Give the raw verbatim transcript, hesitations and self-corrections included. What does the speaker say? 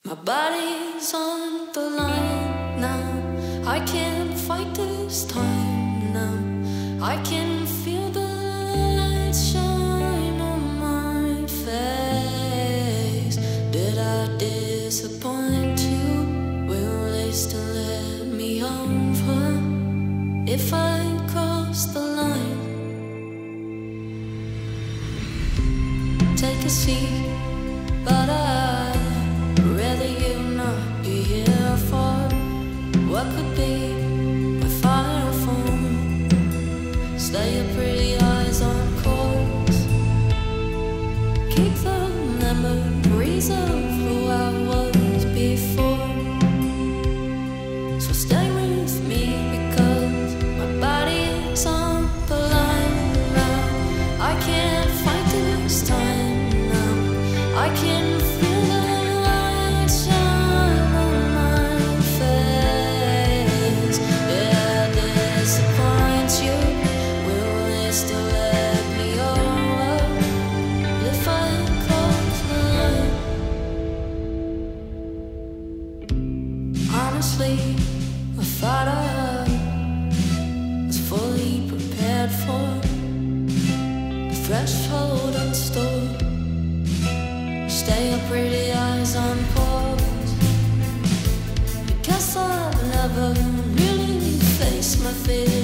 My body's on the line now. I can't fight this time now. I can feel the light shine on my face. Did I disappoint you? Will they still let me over if I cross the line? Take a seat, but I rather you not be here for what could be a fire phone. Stay your pretty eyes on course. Keep the memories of who I was before. So stay with me because my body is on the line now. I can't fight this time now. I can feel the light shine on my face. Yeah, disappoint you. Will they still let me over if I cross the line? Honestly, I thought I was fully prepared for the threshold unstored. Stay your pretty eyes on pause. Because I've never really faced my fears.